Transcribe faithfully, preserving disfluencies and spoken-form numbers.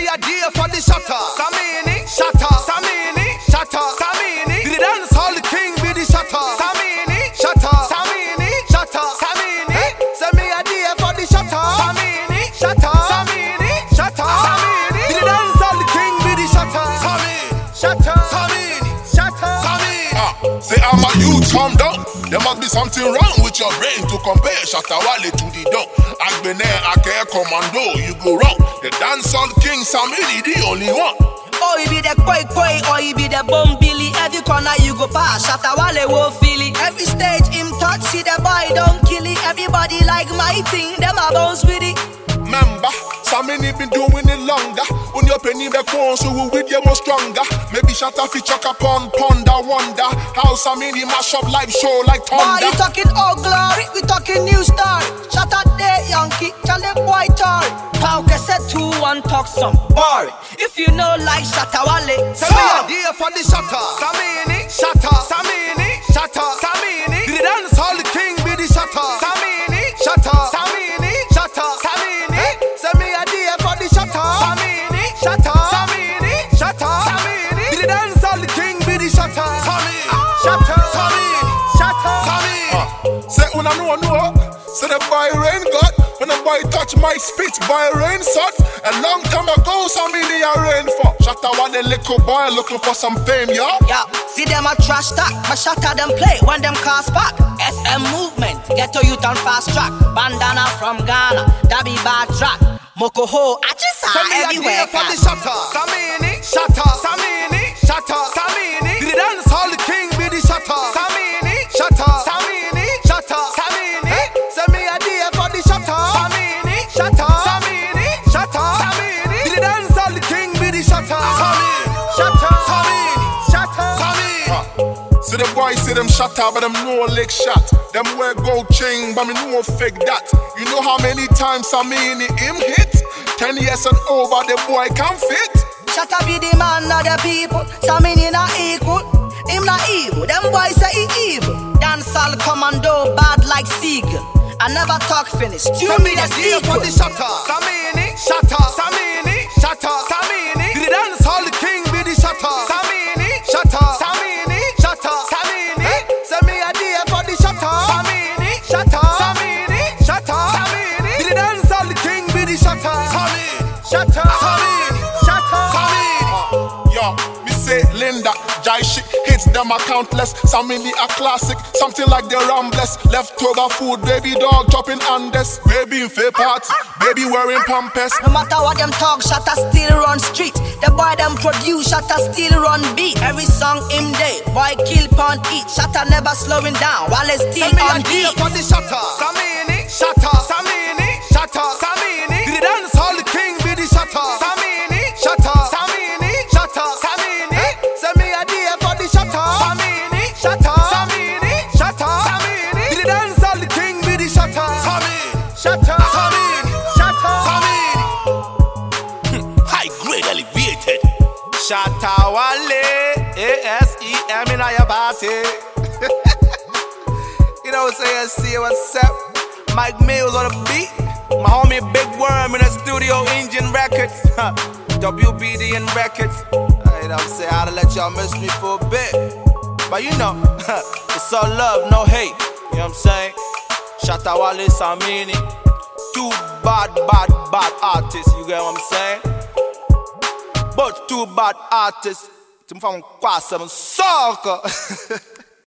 a day for the shatter. Samini, shatter. Samini, shatter. Samini, the dance hall king be the shatter. Samini, shatter. Samini, shatter. Samini, send me a day for the shatter. Samini, shatter. Samini, shatter. Samini, the dance hall king be the shatter. Samini, shatter. Samini, shatter. Samini. Ah, say I'm a youth, calm down. There must be something wrong with your brain to compare Shatta Wale to the dog. Agbene Ake Commando, you go wrong. The dancehall king Samini, the only one. Oh, he be the koi koi, or he be the bum Billy. Every corner you go past, Shatta Wale won't feel it. Every stage him touch, see the boy don't kill it. Everybody like my thing, them a bounce with it. Member, Samini been doing it longer. When your penny back on, so we with you more stronger. Maybe Shatta fi chuck upon ponder wonder how Samini mash up live show like thunder. Why you talking old glory? We talking new story. Shatta day Yankee, tell them boy Tory. How can say two one talk some boring? If you know like Shatta Wale, send me a day for the shatter. Samini, shatter. Samini, shatter. Samini, the dance hall king be the shatter. Samini, shatter. Samini, shatter. Samini, send me a day for the shatter. Samini, shatter. Samini, shatter. Samini, the dance hall king be the shatter. Samini, shatter. Samini, shatter. Samini. Say when I know I know. Say the boy rain God. When the boy touch my speech, boy rain suck. A long time ago, Samini a rain for. Shatta Wale little boy looking for some fame, yo. Yeah, see them a trash talk. My Shatta them play when them cars back. S M movement, get to youth on fast track. Bandana from Ghana, that be bad track. Mokoho, Achisa, everywhere. For the shatter. Samini, shatter. Samini, shatter. Samini, the dance hall king be the shatter. Samini, shatter. Samini, shatter. Samini, send me a day for the shatter. Samini, shatter. Samini, shatter. Samini, the dance hall king be the shatter. Samini, shatter. Samini, shatter. Samini. See the boy see them shatter, but them no leg shot. Them wear gold chain, but me no fake that. You know how many times Samini him hit? Ten years and over, the boy can fit. Shatta be the man of the people. Samini not equal, him not evil. Them boys say he evil. Dancehall commando, bad like seagull. I never talk finish. Tune me the sequel. For the shatter. Samini, shatter. Samini, shatter. Samini, the dance hall king be the shatter. Samini, shatter. Samini, shatter. Samini, send me a day for the shatter. Samini, shatter. Samini, shatter. Samini, the dance hall king be the shatter. Samini, shatter. Samini, shatter. Samini. Yo, me say Linda, Jai shit hits them are countless. Samini a classic, something like the Rambless. Leftover food, baby dog chopping Andes. Baby in fair parts, baby wearing pampers. No matter what them talk, Shatta still run street. The boy them produce, Shatta still run beat. Every song him day, boy kill pon eat. Shatta never slowing down, while it's still on beat. For the shatter. Samini, shatter. Samini, shatter. Samini, the dance hall king be the shatter. Samini, shatter. Samini, shatter. Samini, send me a day for the shatter. Samini, shatter. Samini, shatter. Samini, the dance hall king be the shatter. Samini, shatter. Samini, shatter. Samini, high grade elevated. Shatta Wale, A S E M in your party. You know, say, see what's up. Mike Mills on the beat. My homie Big Worm in the studio, Engine Records. W B D and Records. You know what I'm saying? I had to let y'all miss me for a bit. But you know, it's all love, no hate. You know what I'm saying? Shatta Wale, Samini. Two bad, bad, bad artists. You get what I'm saying? But two bad artists. From Kwasam Soccer.